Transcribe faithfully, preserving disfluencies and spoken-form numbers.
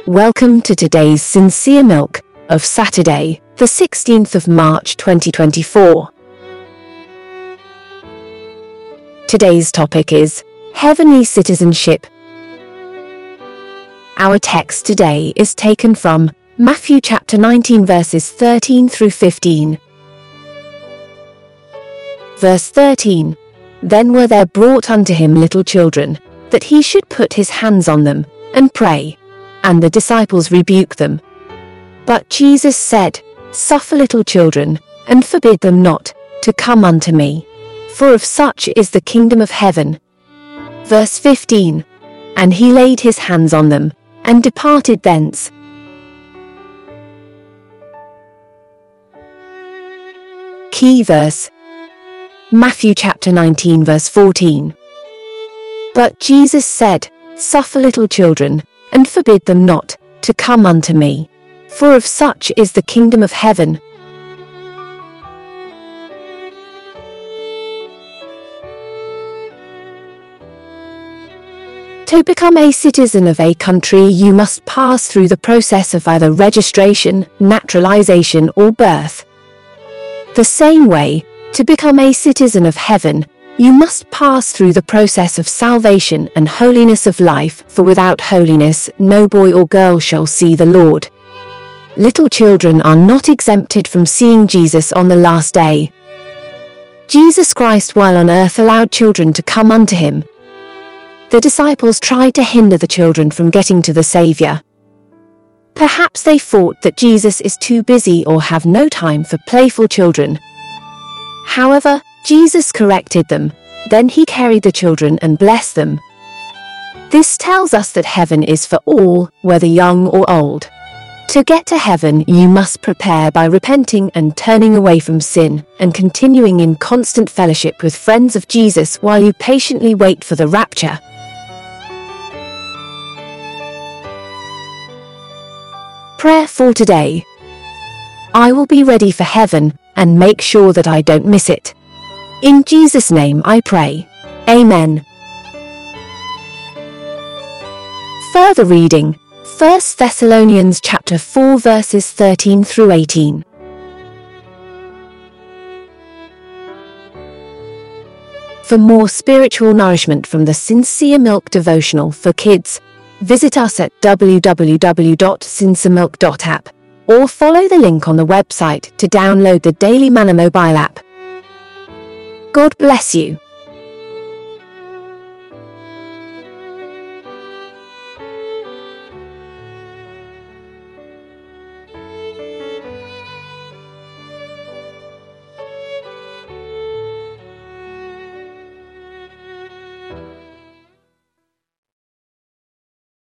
Welcome to today's Sincere Milk of Saturday, the sixteenth of March twenty twenty-four. Today's topic is Heavenly Citizenship. Our text today is taken from Matthew chapter nineteen verses thirteen through fifteen. Verse thirteen. Then were there brought unto him little children, that he should put his hands on them, and pray. And the disciples rebuked them. But Jesus said, Suffer little children, and forbid them not, to come unto me. For of such is the kingdom of heaven. Verse fifteen. And he laid his hands on them, and departed thence. Key verse. Matthew chapter nineteen verse fourteen. But Jesus said, Suffer little children, and forbid them not, to come unto me. For of such is the kingdom of heaven. To become a citizen of a country, you must pass through the process of either registration, naturalization, or birth. The same way, to become a citizen of heaven, you must pass through the process of salvation and holiness of life, for without holiness no boy or girl shall see the Lord. Little children are not exempted from seeing Jesus on the last day. Jesus Christ, while on earth, allowed children to come unto him. The disciples tried to hinder the children from getting to the Savior. Perhaps they thought that Jesus is too busy or have no time for playful children. However, Jesus corrected them. Then he carried the children and blessed them. This tells us that heaven is for all, whether young or old. To get to heaven, you must prepare by repenting and turning away from sin, and continuing in constant fellowship with friends of Jesus while you patiently wait for the rapture. Prayer for today. I will be ready for heaven, and make sure that I don't miss it. In Jesus' name I pray. Amen. Further reading, First Thessalonians chapter four verses thirteen through eighteen. For more spiritual nourishment from the Sincere Milk devotional for kids, visit us at w w w dot sincere milk dot app or follow the link on the website to download the Daily Manna mobile app. God bless you.